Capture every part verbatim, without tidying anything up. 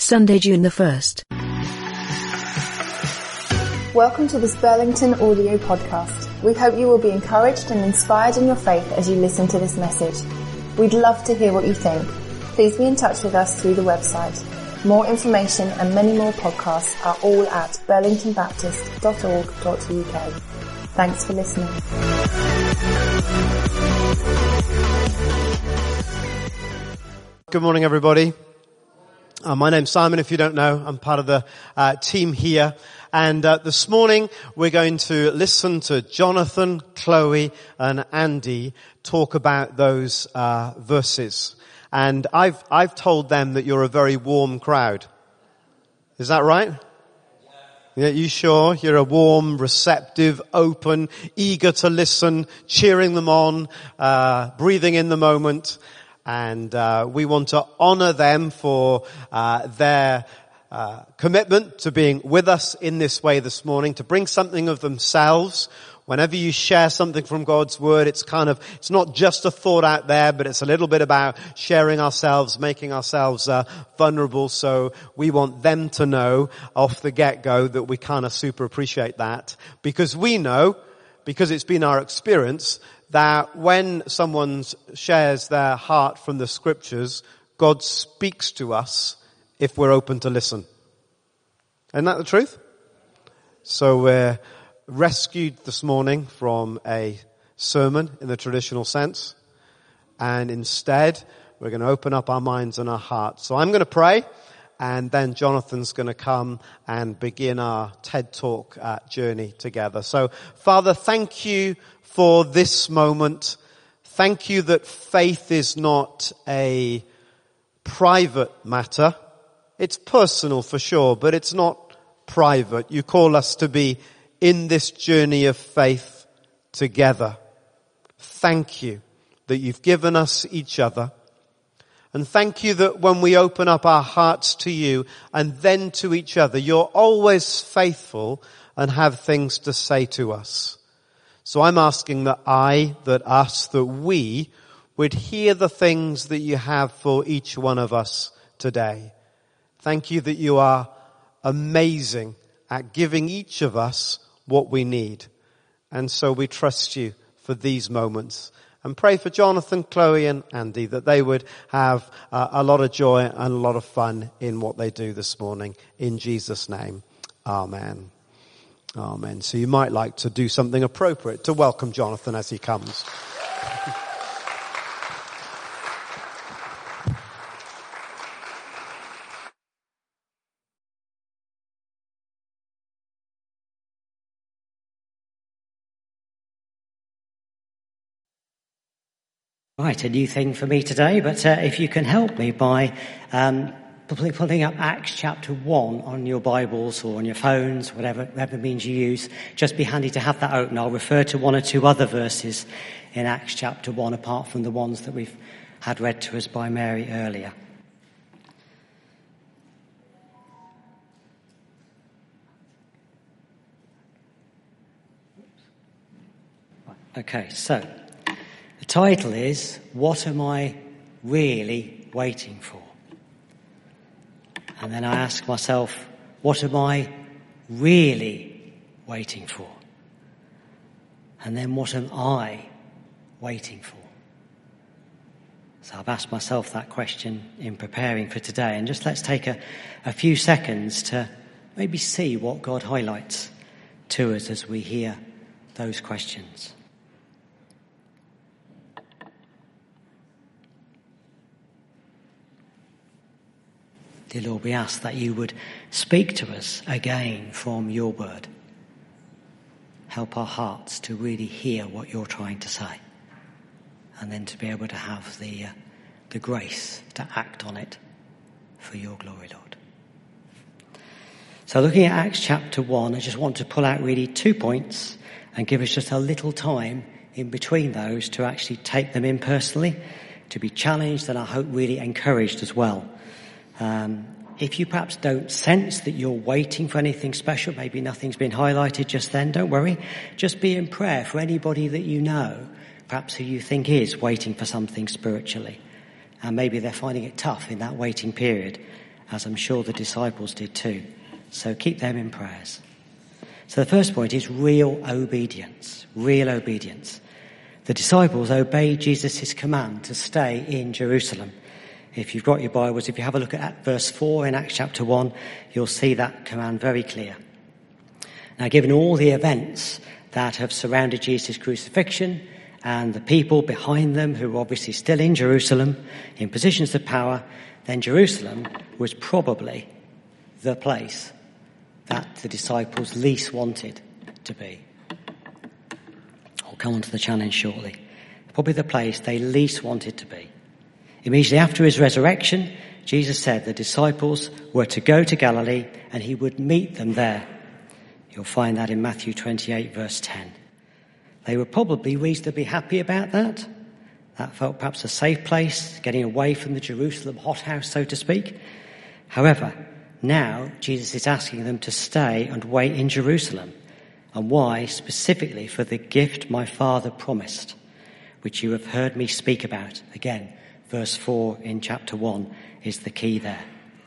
Sunday, June the first. Welcome to this Burlington audio podcast. We hope you will be encouraged and inspired in your faith as you listen to this message. We'd love to hear what you think. Please be in touch with us through the website. More information and many more podcasts are all at burlington baptist dot org dot U K. Thanks for listening. Good morning, everybody. Uh, my name's Simon, if you don't know. I'm part of the uh, team here. And uh, this morning, we're going to listen to Jonathan, Chloe, and Andy talk about those uh, verses. And I've I've told them that you're a very warm crowd. Is that right? Yeah, you sure? You're a warm, receptive, open, eager to listen, cheering them on, uh, breathing in the moment. And uh, we want to honor them for uh, their uh, commitment to being with us in this way this morning, to bring something of themselves. Whenever you share something from God's Word, it's kind of, it's not just a thought out there, but it's a little bit about sharing ourselves, making ourselves uh, vulnerable. So we want them to know off the get-go that we kind of super appreciate that. Because we know, because it's been our experience, that when someone shares their heart from the Scriptures, God speaks to us if we're open to listen. Isn't that the truth? So we're rescued this morning from a sermon in the traditional sense, and instead we're going to open up our minds and our hearts. So I'm going to pray, and then Jonathan's going to come and begin our TED Talk uh, journey together. So Father, thank you for this moment. Thank you that faith is not a private matter. It's personal for sure, but it's not private. You call us to be in this journey of faith together. Thank you that you've given us each other. And thank you that when we open up our hearts to you and then to each other, you're always faithful and have things to say to us. So I'm asking that I, that us, that we would hear the things that you have for each one of us today. Thank you that you are amazing at giving each of us what we need. And so we trust you for these moments. And pray for Jonathan, Chloe, and Andy that they would have uh, a lot of joy and a lot of fun in what they do this morning. In Jesus' name, amen. Amen. So you might like to do something appropriate to welcome Jonathan as he comes. Right, a new thing for me today, but uh, if you can help me by um, putting up Acts chapter one on your Bibles or on your phones, whatever, whatever means you use, just be handy to have that open. I'll refer to one or two other verses in Acts chapter one, apart from the ones that we've had read to us by Mary earlier. Okay, so the title is, What Am I Really Waiting For? And then I ask myself, what am I really waiting for? And then what am I waiting for? So I've asked myself that question in preparing for today. And just let's take a, a few seconds to maybe see what God highlights to us as we hear those questions. Dear Lord, we ask that you would speak to us again from your word. Help our hearts to really hear what you're trying to say, and then to be able to have the uh, the grace to act on it for your glory, Lord. So looking at Acts chapter one, I just want to pull out really two points and give us just a little time in between those to actually take them in personally, to be challenged and I hope really encouraged as well. Um, if you perhaps don't sense that you're waiting for anything special, maybe nothing's been highlighted just then, don't worry. Just be in prayer for anybody that you know, perhaps who you think is waiting for something spiritually. And maybe they're finding it tough in that waiting period. as I'm sure the disciples did too. So keep them in prayers. So the first point is real obedience, real obedience. The disciples obeyed Jesus' command to stay in Jerusalem. If you've got your Bibles, if you have a look at verse four in Acts chapter one, you'll see that command very clear. Now, given all the events that have surrounded Jesus' crucifixion and the people behind them who were obviously still in Jerusalem in positions of power, then Jerusalem was probably the place that the disciples least wanted to be. I'll come on to the challenge shortly. Probably the place they least wanted to be. Immediately after his resurrection, Jesus said the disciples were to go to Galilee and he would meet them there. You'll find that in Matthew twenty-eight, verse ten. They were probably reasonably happy about that. That felt perhaps a safe place, getting away from the Jerusalem hothouse, so to speak. However, now Jesus is asking them to stay and wait in Jerusalem. And why? Specifically for the gift my Father promised, which you have heard me speak about. Again, verse four in chapter one is the key there.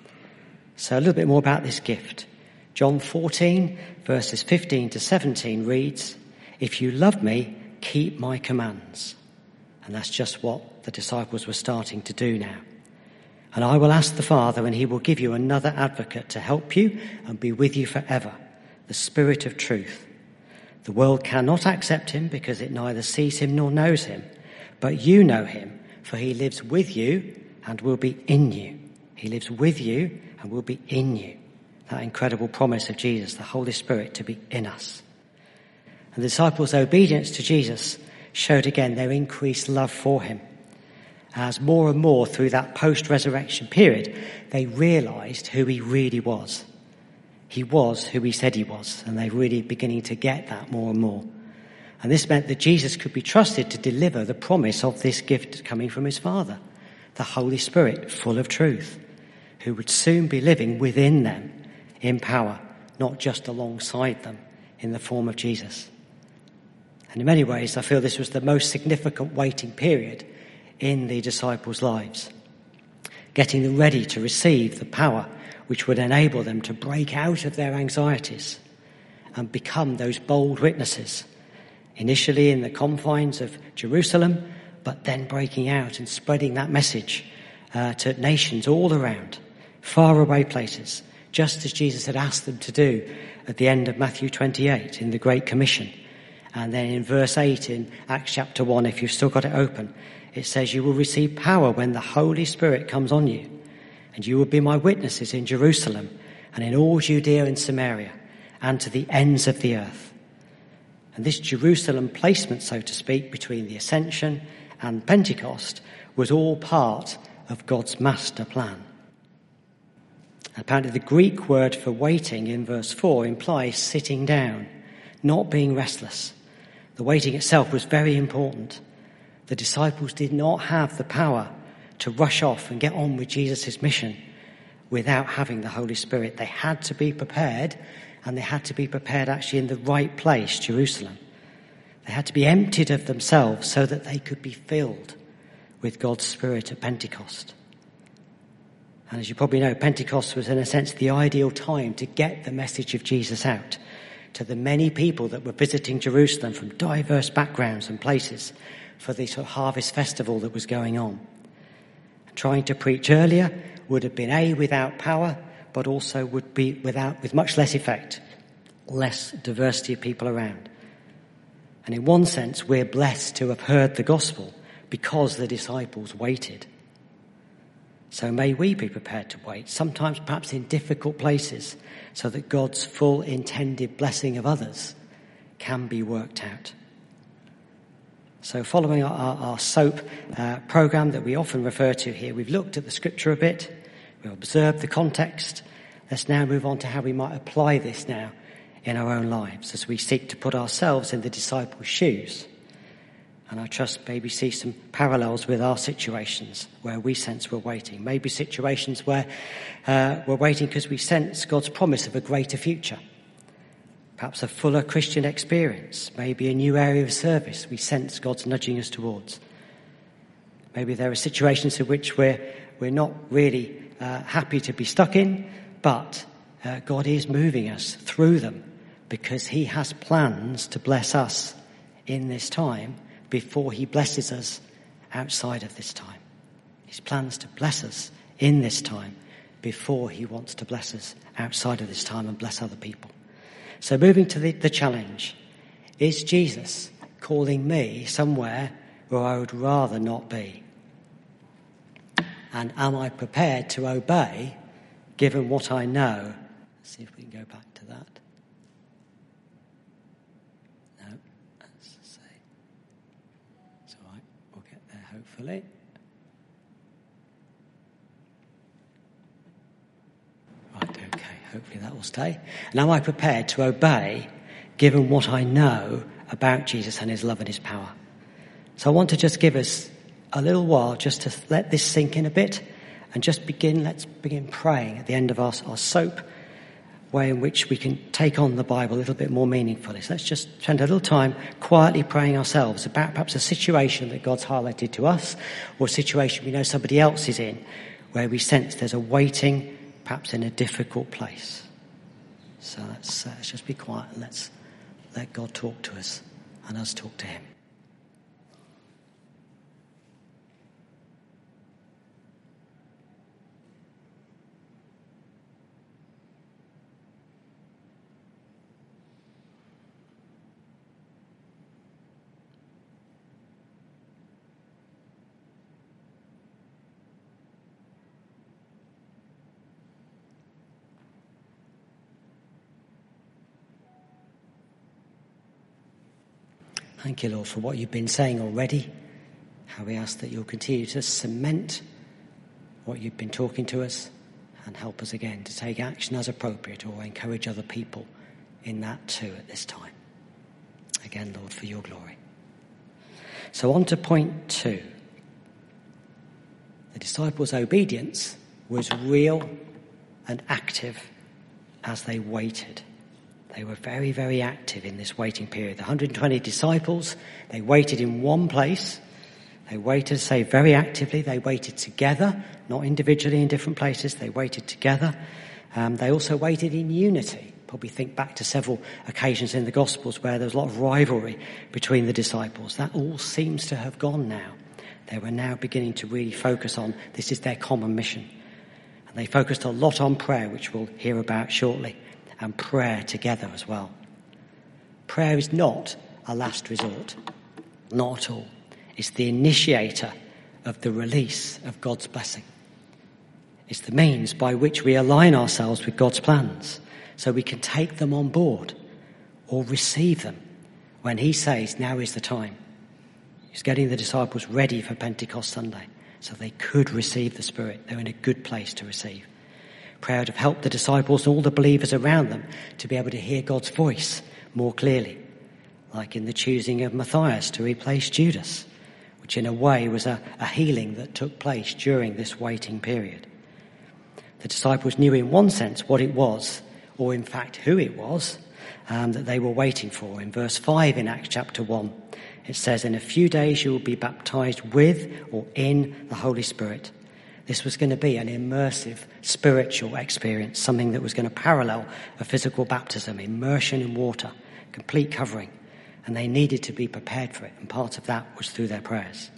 So a little bit more about this gift. John fourteen, verses fifteen to seventeen reads, "If you love me, keep my commands." And that's just what the disciples were starting to do now. "And I will ask the Father, and he will give you another advocate to help you and be with you forever, the Spirit of truth. The world cannot accept him because it neither sees him nor knows him. But you know him, for he lives with you and will be in you." He lives with you and will be in you. That incredible promise of Jesus, the Holy Spirit, to be in us. And the disciples' obedience to Jesus showed again their increased love for him. As more and more through that post-resurrection period, they realised who he really was. He was who he said he was, and they're really beginning to get that more and more. And this meant that Jesus could be trusted to deliver the promise of this gift coming from his Father, the Holy Spirit, full of truth, who would soon be living within them in power, not just alongside them in the form of Jesus. And in many ways, I feel this was the most significant waiting period in the disciples' lives, getting them ready to receive the power which would enable them to break out of their anxieties and become those bold witnesses, initially in the confines of Jerusalem, but then breaking out and spreading that message uh, to nations all around, faraway places, just as Jesus had asked them to do at the end of Matthew twenty-eight in the Great Commission. And then in verse eight in Acts chapter one, if you've still got it open, it says, "You will receive power when the Holy Spirit comes on you, and you will be my witnesses in Jerusalem and in all Judea and Samaria and to the ends of the earth." And this Jerusalem placement, so to speak, between the Ascension and Pentecost was all part of God's master plan. Apparently the Greek word for waiting in verse four implies sitting down, not being restless. The waiting itself was very important. The disciples did not have the power to rush off and get on with Jesus' mission without having the Holy Spirit. They had to be prepared, and they had to be prepared actually in the right place, Jerusalem. They had to be emptied of themselves so that they could be filled with God's Spirit at Pentecost. And as you probably know, Pentecost was in a sense the ideal time to get the message of Jesus out to the many people that were visiting Jerusalem from diverse backgrounds and places for the sort of harvest festival that was going on. Trying to preach earlier would have been A, without power, but also would be without, with much less effect, less diversity of people around. And in one sense, we're blessed to have heard the gospel because the disciples waited. So may we be prepared to wait, sometimes perhaps in difficult places, so that God's full intended blessing of others can be worked out. So following our, our, our SOAP uh, program that we often refer to here, we've looked at the scripture a bit, we've observed the context. Let's now move on to how we might apply this now in our own lives as we seek to put ourselves in the disciples' shoes. And I trust maybe see some parallels with our situations where we sense we're waiting. Maybe situations where uh, we're waiting because we sense God's promise of a greater future. Perhaps a fuller Christian experience. Maybe a new area of service we sense God's nudging us towards. Maybe there are situations in which we're, we're not really uh, happy to be stuck in, but uh, God is moving us through them because he has plans to bless us in this time before he blesses us outside of this time. His plans to bless us in this time before he wants to bless us outside of this time and bless other people. So moving to the, the challenge, is Jesus calling me somewhere where I would rather not be? And am I prepared to obey given what I know? Let's see if we can go back to that. No, let's see. It's all right, we'll get there hopefully. Right, okay, hopefully that will stay. And am I prepared to obey given what I know about Jesus and his love and his power? So I want to just give us a little while just to let this sink in a bit and just begin, let's begin praying at the end of our, our soap, way in which we can take on the Bible a little bit more meaningfully. So let's just spend a little time quietly praying ourselves about perhaps a situation that God's highlighted to us, or a situation we know somebody else is in, where we sense there's a waiting, perhaps in a difficult place. So let's, uh, let's just be quiet and let's let God talk to us and us talk to him. Thank you, Lord, for what you've been saying already. How we ask that you'll continue to cement what you've been talking to us and help us again to take action as appropriate or encourage other people in that too at this time. Again, Lord, for your glory. So on to point two. The disciples' obedience was real and active as they waited. They were very, very active in this waiting period. The one hundred twenty disciples, they waited in one place. They waited, say, very actively. They waited together, not individually in different places. They waited together. Um, they also waited in unity. Probably think back to several occasions in the Gospels where there was a lot of rivalry between the disciples. That all seems to have gone now. They were now beginning to really focus on this is their common mission. And they focused a lot on prayer, which we'll hear about shortly. And prayer together as well. Prayer is not a last resort. Not at all. It's the initiator of the release of God's blessing. It's the means by which we align ourselves with God's plans so we can take them on board or receive them when he says now is the time. He's getting the disciples ready for Pentecost Sunday so they could receive the Spirit. They're in a good place to receive. Prayer would have helped the disciples and all the believers around them to be able to hear God's voice more clearly, like in the choosing of Matthias to replace Judas, which in a way was a, a healing that took place during this waiting period. The disciples knew in one sense what it was, or in fact who it was, um, that they were waiting for. In verse five in Acts chapter one, it says, "In a few days you will be baptized with or in the Holy Spirit." This was going to be an immersive spiritual experience, something that was going to parallel a physical baptism, immersion in water, complete covering. And they needed to be prepared for it, and part of that was through their prayers.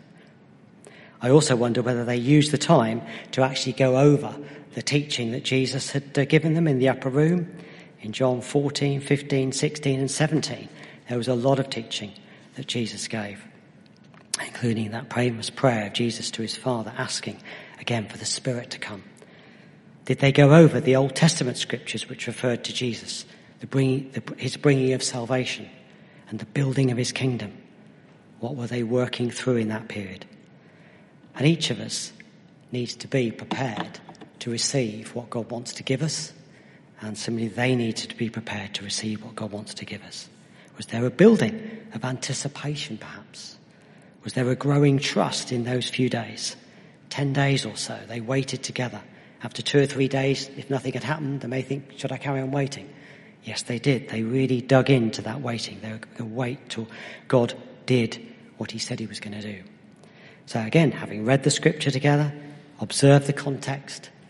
I also wonder whether they used the time to actually go over the teaching that Jesus had uh, given them in the upper room. In John fourteen, fifteen, sixteen and seventeen, there was a lot of teaching that Jesus gave, including that famous prayer of Jesus to his Father, asking again for the Spirit to come. Did they go over the Old Testament scriptures which referred to Jesus, the bringing, the, his bringing of salvation and the building of his kingdom? What were they working through in that period? And each of us needs to be prepared to receive what God wants to give us, and similarly they needed to be prepared to receive what God wants to give us. Was there a building of anticipation perhaps? Was there a growing trust in those few days? Ten days or so, they waited together. After two or three days, if nothing had happened, they may think, should I carry on waiting? Yes, they did. They really dug into that waiting. They were going to wait till God did what he said he was going to do. So again, having read the scripture together, observed the context,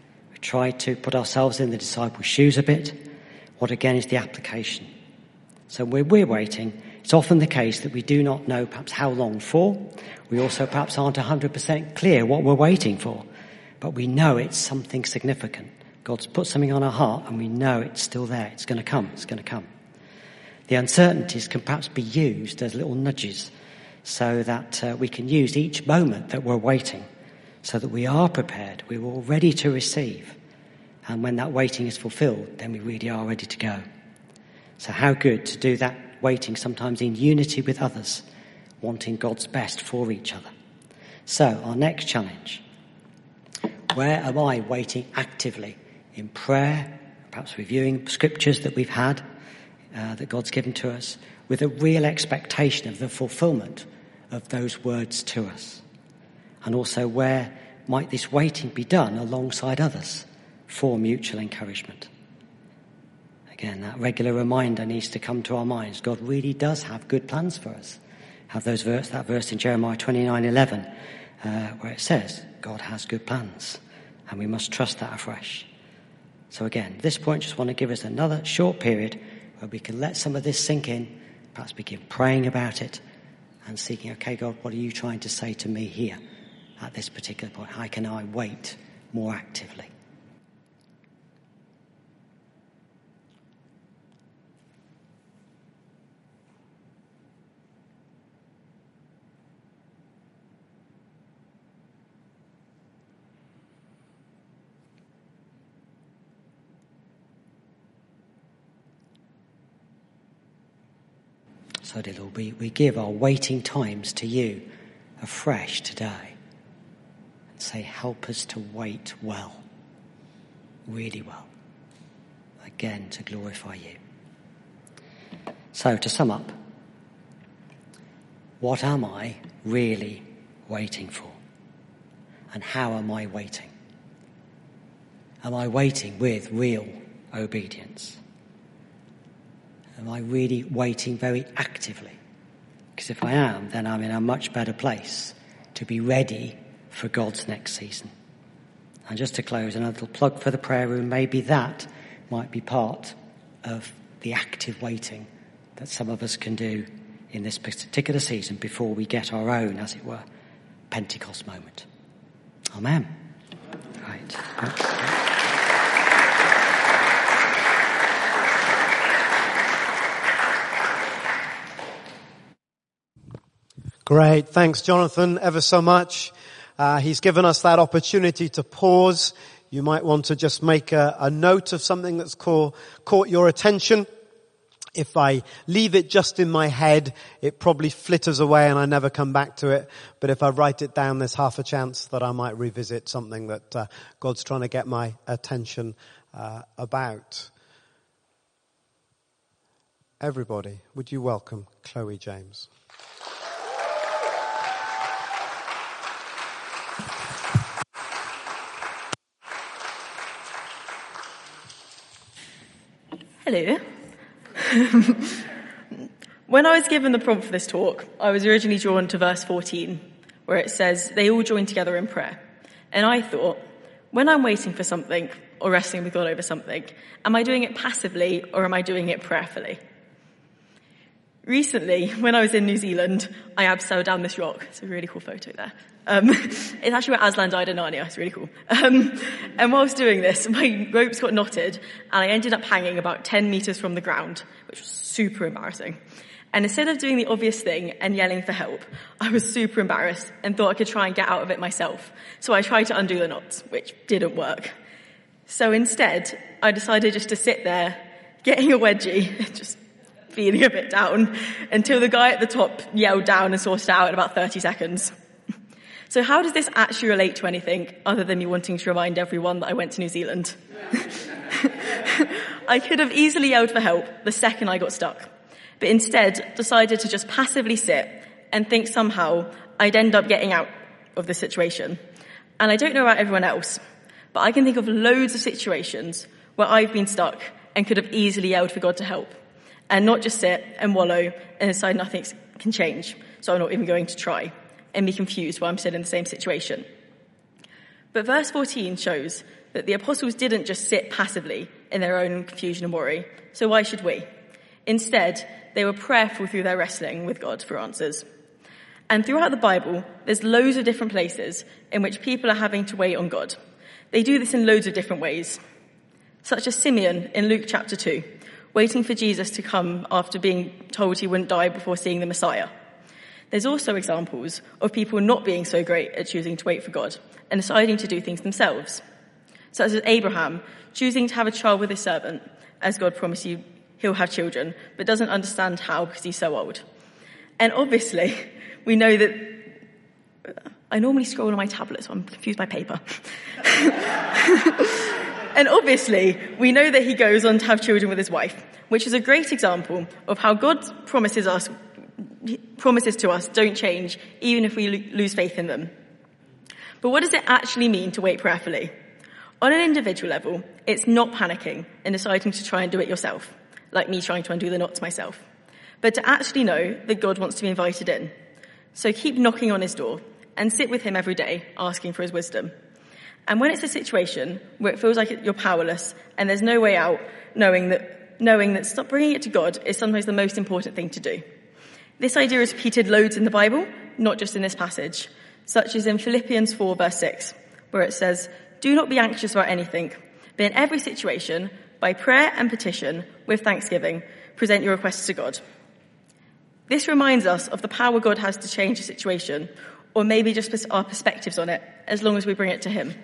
tried to put ourselves in the disciples' shoes a bit. What again is the application? So when we're waiting, it's often the case that we do not know perhaps how long for. We also perhaps aren't one hundred percent clear what we're waiting for. But we know it's something significant. God's put something on our heart and we know it's still there. It's going to come. It's going to come. The uncertainties can perhaps be used as little nudges so that uh, we can use each moment that we're waiting so that we are prepared. We're all ready to receive. And when that waiting is fulfilled, then we really are ready to go. So how good to do that waiting sometimes in unity with others, wanting God's best for each other. So our next challenge. Where am I waiting actively? In prayer, perhaps reviewing scriptures that we've had, uh, that God's given to us, with a real expectation of the fulfillment of those words to us. And also where might this waiting be done alongside others for mutual encouragement? Again, that regular reminder needs to come to our minds. God really does have good plans for us. Have those verse, that verse in Jeremiah twenty-nine eleven, uh, where it says, God has good plans. And we must trust that afresh. So again, at this point, just want to give us another short period where we can let some of this sink in, perhaps begin praying about it and seeking, okay, God, what are you trying to say to me here at this particular point? How can I wait more actively? So, dear Lord, we, we give our waiting times to you afresh today and say, help us to wait well, really well, again to glorify you. So, to sum up, what am I really waiting for? And how am I waiting? Am I waiting with real obedience? Am I really waiting very actively? Because if I am, then I'm in a much better place to be ready for God's next season. And just to close, another little plug for the prayer room. Maybe that might be part of the active waiting that some of us can do in this particular season before we get our own, as it were, Pentecost moment. Amen. Right. Great. Thanks, Jonathan, ever so much. Uh, he's given us that opportunity to pause. You might want to just make a, a note of something that's call, caught your attention. If I leave it just in my head, it probably flitters away and I never come back to it. But if I write it down, there's half a chance that I might revisit something that uh, God's trying to get my attention uh, about. Everybody, would you welcome Chloe James? Hello. When I was given the prompt for this talk, I was originally drawn to verse fourteen, where it says, they all join together in prayer. And I thought, when I'm waiting for something or wrestling with God over something, am I doing it passively or am I doing it prayerfully? Recently, when I was in New Zealand, I abseiled down this rock. It's a really cool photo there. Um, it's actually where Aslan died in Narnia. It's really cool. Um, and whilst doing this, my ropes got knotted and I ended up hanging about ten meters from the ground, which was super embarrassing. And instead of doing the obvious thing and yelling for help, I was super embarrassed and thought I could try and get out of it myself. So I tried to undo the knots, which didn't work. So instead, I decided just to sit there, getting a wedgie, just feeling a bit down, until the guy at the top yelled down and sorted it out in about thirty seconds. So how does this actually relate to anything other than me wanting to remind everyone that I went to New Zealand? I could have easily yelled for help the second I got stuck, but instead decided to just passively sit and think somehow I'd end up getting out of the situation. And I don't know about everyone else, but I can think of loads of situations where I've been stuck and could have easily yelled for God to help, and not just sit and wallow and decide nothing can change, so I'm not even going to try, and be confused while I'm still in the same situation. But verse fourteen shows that the apostles didn't just sit passively in their own confusion and worry. So why should we? Instead, they were prayerful through their wrestling with God for answers. And throughout the Bible, there's loads of different places in which people are having to wait on God. They do this in loads of different ways, such as Simeon in Luke chapter two, waiting for Jesus to come after being told he wouldn't die before seeing the Messiah. There's also examples of people not being so great at choosing to wait for God and deciding to do things themselves, such as Abraham choosing to have a child with his servant, as God promised you he'll have children, but doesn't understand how because he's so old. And obviously, we know that I normally scroll on my tablet, so I'm confused by paper. And obviously, we know that he goes on to have children with his wife, which is a great example of how God promises us, promises to us don't change, even if we lo- lose faith in them. But what does it actually mean to wait prayerfully? On an individual level, it's not panicking and deciding to try and do it yourself, like me trying to undo the knots myself, but to actually know that God wants to be invited in. So keep knocking on his door and sit with him every day, asking for his wisdom. And when it's a situation where it feels like you're powerless and there's no way out, knowing that knowing that stop bringing it to God is sometimes the most important thing to do. This idea is repeated loads in the Bible, not just in this passage, such as in Philippians four verse six, where it says, "Do not be anxious about anything, but in every situation, by prayer and petition, with thanksgiving, present your requests to God." This reminds us of the power God has to change a situation, or maybe just our perspectives on it, as long as we bring it to him.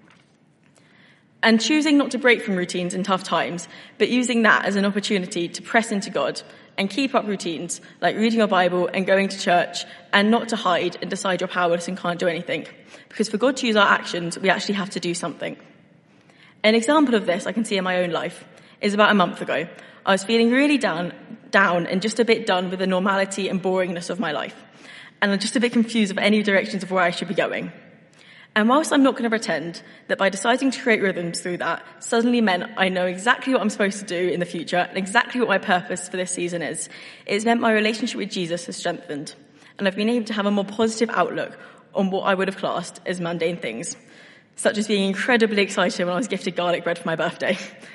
And choosing not to break from routines in tough times, but using that as an opportunity to press into God and keep up routines, like reading your Bible and going to church, and not to hide and decide you're powerless and can't do anything. Because for God to use our actions, we actually have to do something. An example of this I can see in my own life is about a month ago. I was feeling really down, down and just a bit done with the normality and boringness of my life. And I'm just a bit confused of any directions of where I should be going. And whilst I'm not going to pretend that by deciding to create rhythms through that suddenly meant I know exactly what I'm supposed to do in the future and exactly what my purpose for this season is, it's meant my relationship with Jesus has strengthened. And I've been able to have a more positive outlook on what I would have classed as mundane things, such as being incredibly excited when I was gifted garlic bread for my birthday.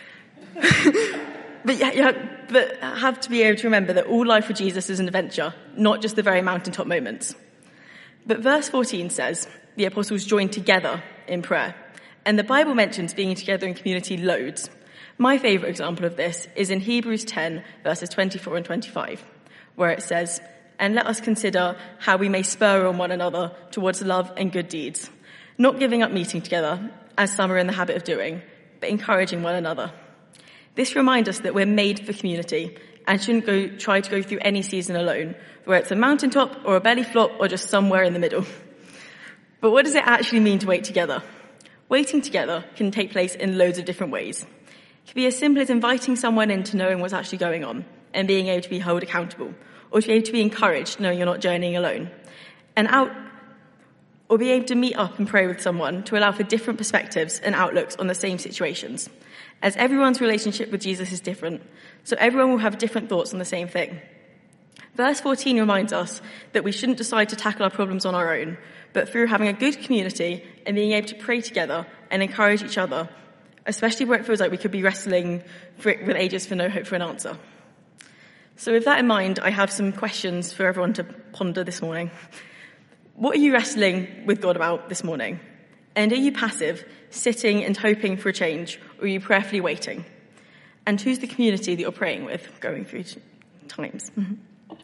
But yeah, yeah, but I have to be able to remember that all life with Jesus is an adventure, not just the very mountaintop moments. But verse fourteen says, the apostles joined together in prayer. And the Bible mentions being together in community loads. My favourite example of this is in Hebrews ten, verses twenty-four and twenty-five, where it says, "And let us consider how we may spur on one another towards love and good deeds, not giving up meeting together, as some are in the habit of doing, but encouraging one another." This reminds us that we're made for community and shouldn't go try to go through any season alone, whether it's a mountaintop or a belly flop or just somewhere in the middle. But what does it actually mean to wait together? Waiting together can take place in loads of different ways. It can be as simple as inviting someone in to knowing what's actually going on and being able to be held accountable, or to be able to be encouraged knowing you're not journeying alone. And out, or be able to meet up and pray with someone to allow for different perspectives and outlooks on the same situations, as everyone's relationship with Jesus is different, so everyone will have different thoughts on the same thing. Verse fourteen reminds us that we shouldn't decide to tackle our problems on our own, but through having a good community and being able to pray together and encourage each other, especially where it feels like we could be wrestling for, with ages for no hope for an answer. So with that in mind, I have some questions for everyone to ponder this morning. What are you wrestling with God about this morning? And are you passive, sitting and hoping for a change, or are you prayerfully waiting? And who's the community that you're praying with going through times? Mm-hmm.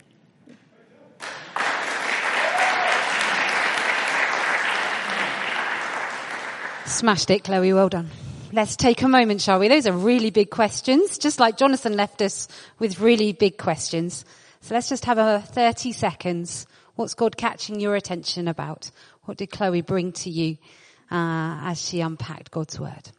Smashed it, Chloe. Well done. Let's take a moment, shall we? Those are really big questions, just like Jonathan left us with really big questions. So let's just have a thirty seconds. What's God catching your attention about? What did Chloe bring to you uh, as she unpacked God's word?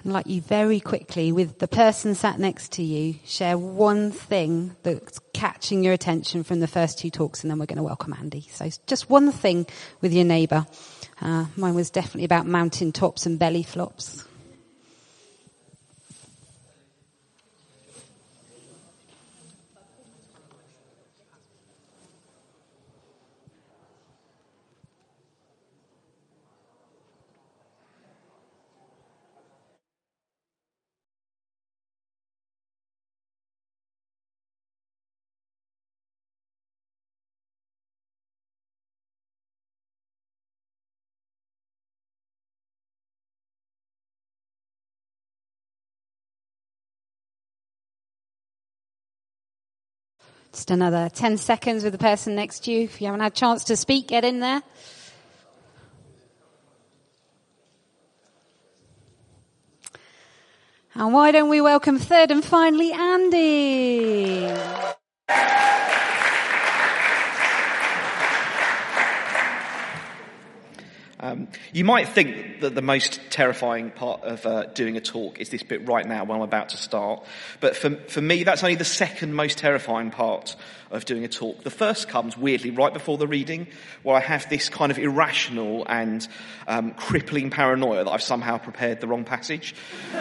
I'd like you very quickly, with the person sat next to you, share one thing that's catching your attention from the first two talks, and then we're going to welcome Andy. So just one thing with your neighbour. Uh, mine was definitely about mountain tops and belly flops. Just another ten seconds with the person next to you. If you haven't had a chance to speak, get in there. And why don't we welcome third and finally Andy. Um, you might think that the most terrifying part of uh, doing a talk is this bit right now when I'm about to start. But for, for me, that's only the second most terrifying part of doing a talk. The first comes, weirdly, right before the reading, where I have this kind of irrational and um, crippling paranoia that I've somehow prepared the wrong passage.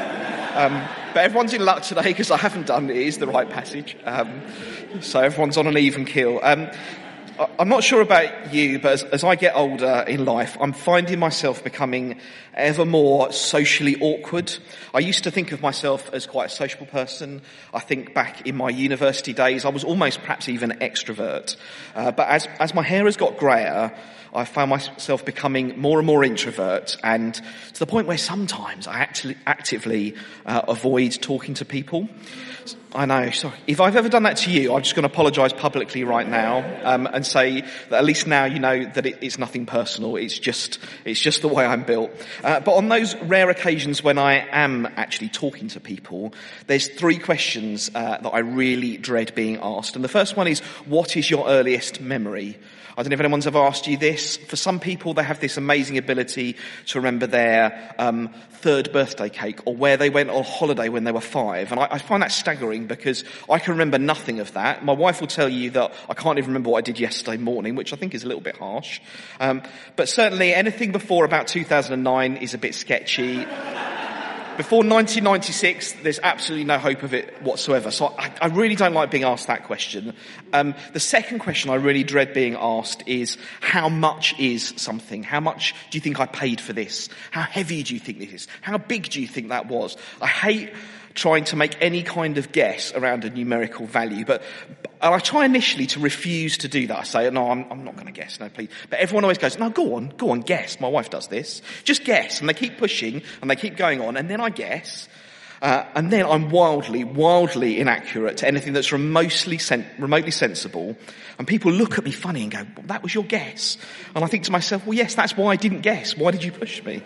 Um, but everyone's in luck today because I haven't done it is the right passage. Um, so everyone's on an even keel. Um, I'm not sure about you, but as, as I get older in life, I'm finding myself becoming ever more socially awkward. I used to think of myself as quite a sociable person. I think back in my university days, I was almost perhaps even an extrovert. Uh, but as, as my hair has got greyer, I found myself becoming more and more introvert, and to the point where sometimes I actually actively uh, avoid talking to people. I know, sorry. If I've ever done that to you, I'm just going to apologise publicly right now, um, and say that at least now you know that it, it's nothing personal. It's just, it's just the way I'm built. Uh, but on those rare occasions when I am actually talking to people, there's three questions uh, that I really dread being asked. And the first one is, what is your earliest memory? I don't know if anyone's ever asked you this. For some people, they have this amazing ability to remember their um, third birthday cake or where they went on holiday when they were five. And I, I find that staggering because I can remember nothing of that. My wife will tell you that I can't even remember what I did yesterday morning, which I think is a little bit harsh. Um, but certainly anything before about two thousand nine is a bit sketchy. Before nineteen ninety-six, there's absolutely no hope of it whatsoever. So I, I really don't like being asked that question. Um, the second question I really dread being asked is, how much is something? How much do you think I paid for this? How heavy do you think this is? How big do you think that was? I hate trying to make any kind of guess around a numerical value, but and I try initially to refuse to do that. I say, no, I'm, I'm not going to guess, no, please. But everyone always goes, no, go on, go on, guess. My wife does this. Just guess. And they keep pushing, and they keep going on, and then I guess, uh, and then I'm wildly, wildly inaccurate to anything that's remotely, sen- remotely sensible, and people look at me funny and go, well, that was your guess. And I think to myself, well, yes, that's why I didn't guess. Why did you push me?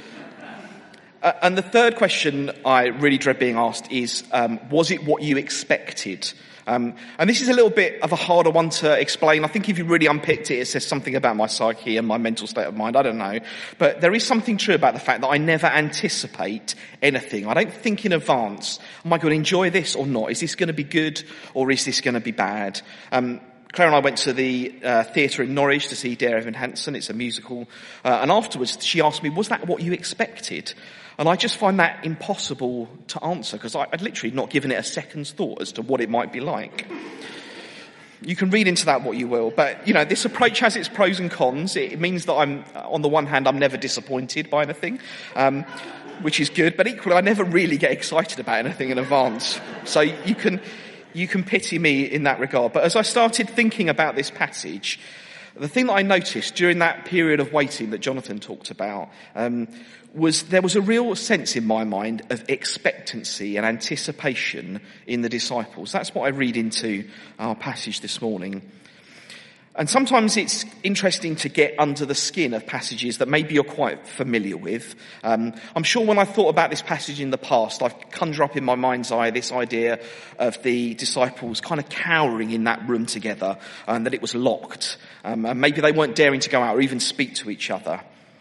Uh, and the third question I really dread being asked is, um, was it what you expected? Um, and this is a little bit of a harder one to explain. I think if you really unpicked it, it says something about my psyche and my mental state of mind. I don't know. But there is something true about the fact that I never anticipate anything. I don't think in advance, am I going to enjoy this or not? Is this going to be good or is this going to be bad? Um, Claire and I went to the uh, theatre in Norwich to see Dear Evan Hansen. It's a musical. Uh, and afterwards she asked me, was that what you expected? And I just find that impossible to answer because I'd literally not given it a second's thought as to what it might be like. You can read into that what you will, but, you know, this approach has its pros and cons. It means that I'm, on the one hand, I'm never disappointed by anything, um, which is good, but equally I never really get excited about anything in advance. So you can, you can pity me in that regard. But as I started thinking about this passage, the thing that I noticed during that period of waiting that Jonathan talked about um, was there was a real sense in my mind of expectancy and anticipation in the disciples. That's what I read into our passage this morning. And sometimes it's interesting to get under the skin of passages that maybe you're quite familiar with. Um, I'm sure when I thought about this passage in the past, I've conjured up in my mind's eye this idea of the disciples kind of cowering in that room together, and that it was locked. Um, and maybe they weren't daring to go out or even speak to each other.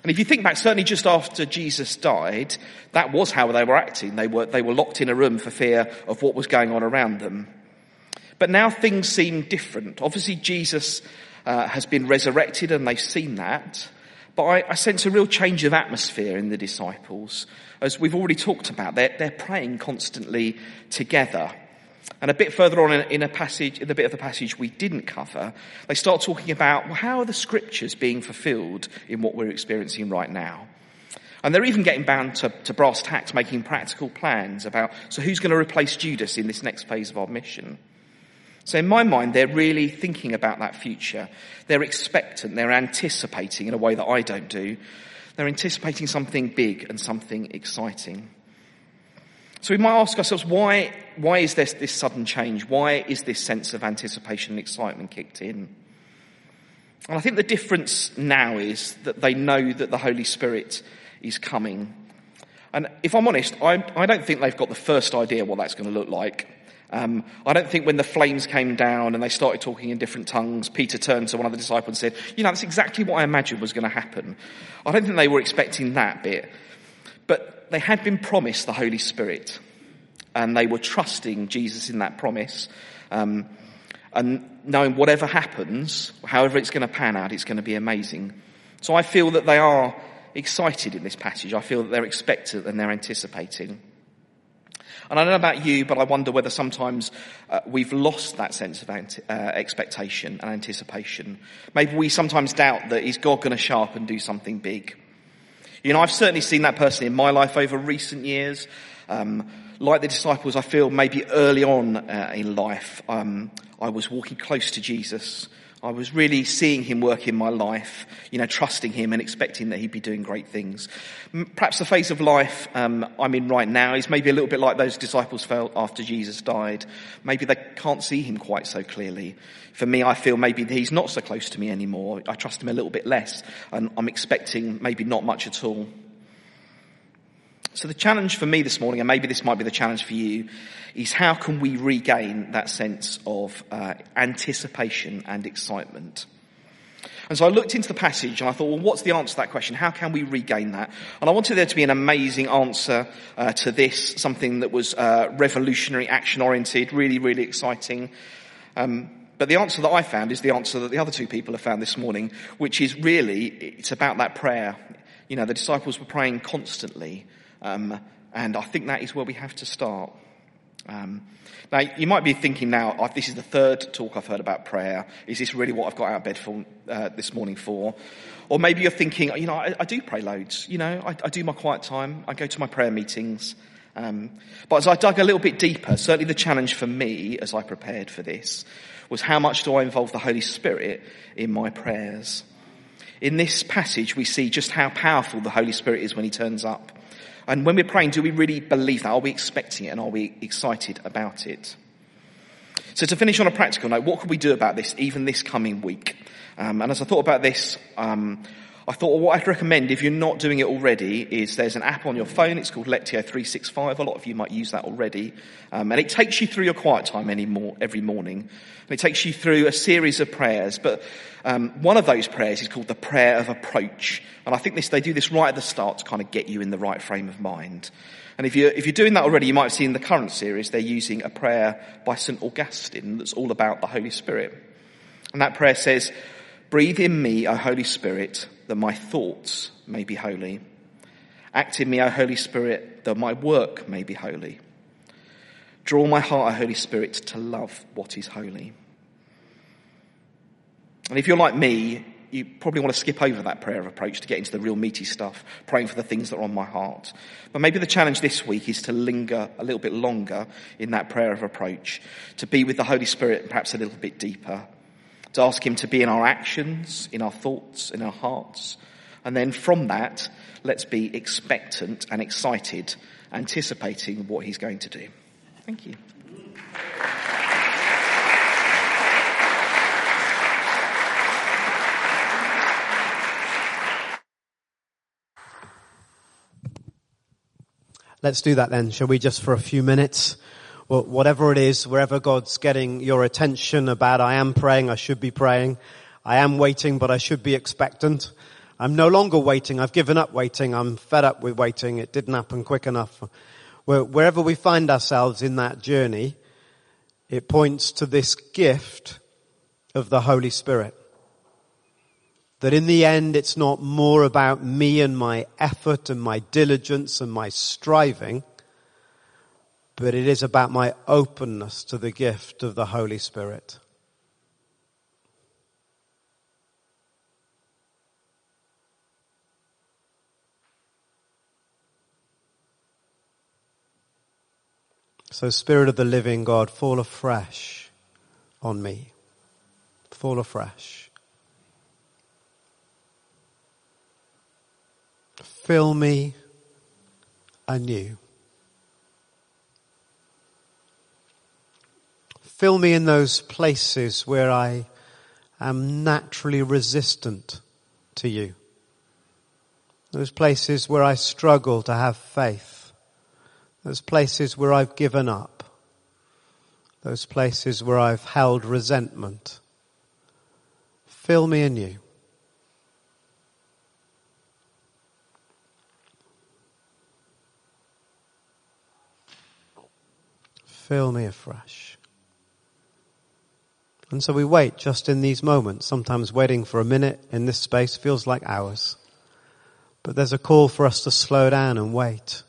And if you think back, certainly just after Jesus died, that was how they were acting. They were, they were locked in a room for fear of what was going on around them. But now things seem different. Obviously Jesus uh, has been resurrected and they've seen that. But I, I sense a real change of atmosphere in the disciples. As we've already talked about, they're, they're praying constantly together. And a bit further on in, in a passage, in the bit of the passage we didn't cover, they start talking about, well, how are the scriptures being fulfilled in what we're experiencing right now? And they're even getting bound to, to brass tacks, making practical plans about, so who's going to replace Judas in this next phase of our mission? So in my mind, they're really thinking about that future. They're expectant. They're anticipating in a way that I don't do. They're anticipating something big and something exciting. So we might ask ourselves, why, why is there this sudden change? Why is this sense of anticipation and excitement kicked in? And I think the difference now is that they know that the Holy Spirit is coming. And if I'm honest, I, I don't think they've got the first idea what that's going to look like. Um, I don't think when the flames came down and they started talking in different tongues, Peter turned to one of the disciples and said, you know, that's exactly what I imagined was going to happen. I don't think they were expecting that bit. But they had been promised the Holy Spirit. And they were trusting Jesus in that promise. Um, and knowing whatever happens, however it's going to pan out, it's going to be amazing. So I feel that they are excited in this passage. I feel that they're expectant and they're anticipating. And I don't know about you, but I wonder whether sometimes uh, we've lost that sense of ante- uh, expectation and anticipation. Maybe we sometimes doubt that is God going to show up and do something big. You know, I've certainly seen that personally in my life over recent years. Um, like the disciples, I feel maybe early on uh, in life, um, I was walking close to Jesus. I was really seeing him work in my life, you know, trusting him and expecting that he'd be doing great things. Perhaps the phase of life um, I'm in right now is maybe a little bit like those disciples felt after Jesus died. Maybe they can't see him quite so clearly. For me, I feel maybe he's not so close to me anymore. I trust him a little bit less, and I'm expecting maybe not much at all. So the challenge for me this morning, and maybe this might be the challenge for you, is how can we regain that sense of uh, anticipation and excitement? And so I looked into the passage and I thought, well, what's the answer to that question? How can we regain that? And I wanted there to be an amazing answer uh, to this, something that was uh, revolutionary, action-oriented, really, really exciting. Um, but the answer that I found is the answer that the other two people have found this morning, which is really, it's about that prayer. You know, the disciples were praying constantly. Um, and I think that is where we have to start. Um, now, you might be thinking now, oh, this is the third talk I've heard about prayer. Is this really what I've got out of bed for uh, this morning for? Or maybe you're thinking, you know, I, I do pray loads. You know, I, I do my quiet time. I go to my prayer meetings. Um, but as I dug a little bit deeper, certainly the challenge for me as I prepared for this was how much do I involve the Holy Spirit in my prayers? In this passage, we see just how powerful the Holy Spirit is when he turns up. And when we're praying, do we really believe that? Are we expecting it and are we excited about it? So to finish on a practical note, what could we do about this even this coming week? Um, and as I thought about this, um, I thought well, what I'd recommend if you're not doing it already is there's an app on your phone. It's called Lectio three sixty-five. A lot of you might use that already. Um, and it takes you through your quiet time any more, every morning. And it takes you through a series of prayers. But um, one of those prayers is called the prayer of approach. And I think this, they do this right at the start to kind of get you in the right frame of mind. And if you're, if you're doing that already, you might have seen in the current series, they're using a prayer by Saint Augustine that's all about the Holy Spirit. And that prayer says, "Breathe in me, O Holy Spirit, that my thoughts may be holy. Act in me, O Holy Spirit, that my work may be holy. Draw my heart, O Holy Spirit, to love what is holy." And if you're like me, you probably want to skip over that prayer of approach to get into the real meaty stuff, praying for the things that are on my heart. But maybe the challenge this week is to linger a little bit longer in that prayer of approach, to be with the Holy Spirit perhaps a little bit deeper, to ask him to be in our actions, in our thoughts, in our hearts. And then from that, let's be expectant and excited, anticipating what he's going to do. Thank you. Let's do that then, shall we, just for a few minutes? Well, whatever it is, wherever God's getting your attention about, I am praying, I should be praying. I am waiting, but I should be expectant. I'm no longer waiting. I've given up waiting. I'm fed up with waiting. It didn't happen quick enough. Wherever we find ourselves in that journey, it points to this gift of the Holy Spirit. That in the end, it's not more about me and my effort and my diligence and my striving, but it is about my openness to the gift of the Holy Spirit. So, Spirit of the living God, fall afresh on me. Fall afresh. Fill me anew. Fill me in those places where I am naturally resistant to you. Those places where I struggle to have faith. Those places where I've given up. Those places where I've held resentment. Fill me anew. Fill me afresh. And so we wait just in these moments. Sometimes waiting for a minute in this space feels like hours. But there's a call for us to slow down and wait.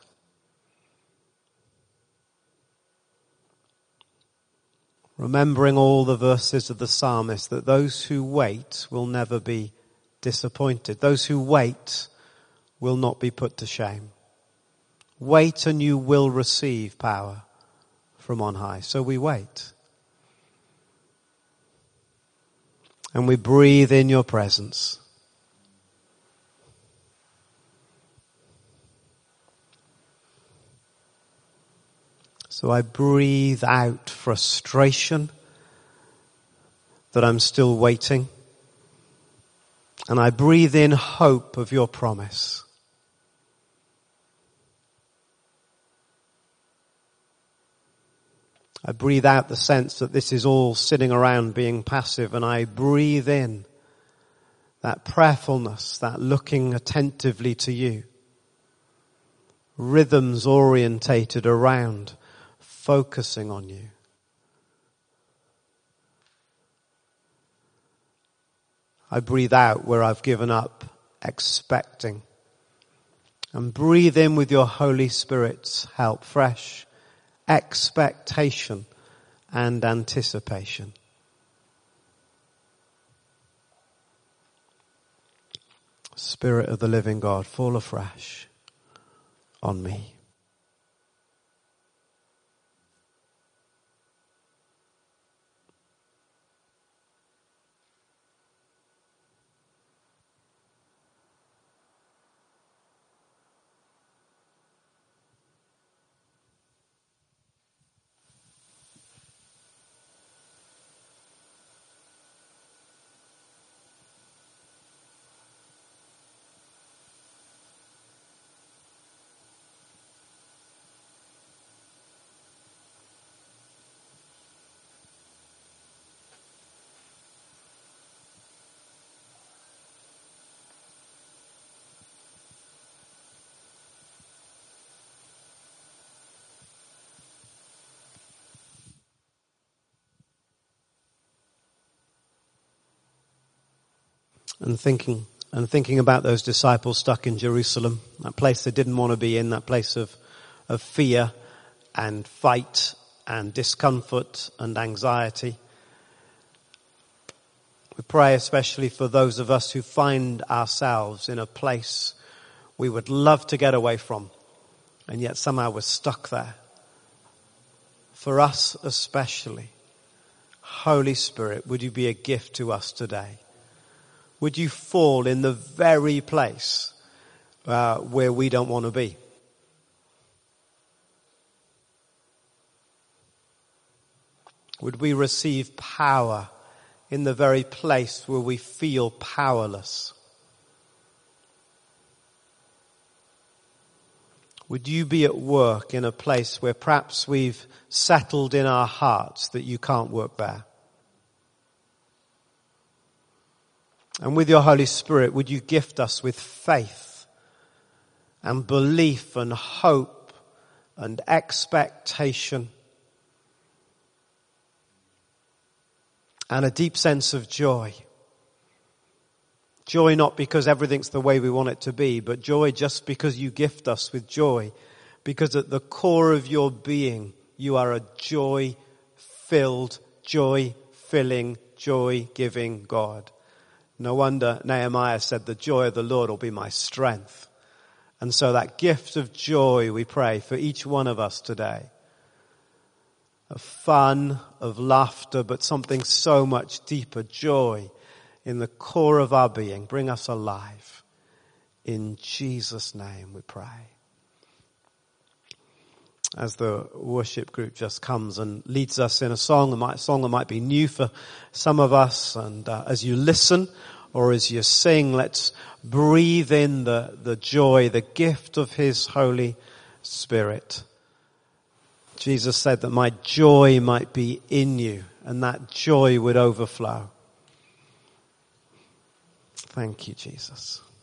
Remembering all the verses of the psalmist, that those who wait will never be disappointed. Those who wait will not be put to shame. Wait and you will receive power from on high. So we wait. And we breathe in your presence. So I breathe out frustration that I'm still waiting. And I breathe in hope of your promise. I breathe out the sense that this is all sitting around being passive, and I breathe in that prayerfulness, that looking attentively to you. Rhythms orientated around focusing on you. I breathe out where I've given up expecting, and breathe in with your Holy Spirit's help, fresh expectation and anticipation. Spirit of the living God, fall afresh on me. And thinking, and thinking about those disciples stuck in Jerusalem, that place they didn't want to be in, that place of, of fear and fight and discomfort and anxiety. We pray especially for those of us who find ourselves in a place we would love to get away from, and yet somehow we're stuck there. For us especially, Holy Spirit, would you be a gift to us today? Would you fall in the very place uh, where we don't want to be? Would we receive power in the very place where we feel powerless? Would you be at work in a place where perhaps we've settled in our hearts that you can't work there? And with your Holy Spirit, would you gift us with faith and belief and hope and expectation and a deep sense of joy. Joy not because everything's the way we want it to be, but joy just because you gift us with joy. Because at the core of your being, you are a joy-filled, joy-filling, joy-giving God. No wonder Nehemiah said, the joy of the Lord will be my strength. And so that gift of joy, we pray for each one of us today. Of fun, of laughter, but something so much deeper, joy in the core of our being. Bring us alive. In Jesus' name we pray. As the worship group just comes and leads us in a song, a might, song that might be new for some of us, and uh, as you listen or as you sing, let's breathe in the, the joy, the gift of His Holy Spirit. Jesus said that my joy might be in you, and that joy would overflow. Thank you, Jesus.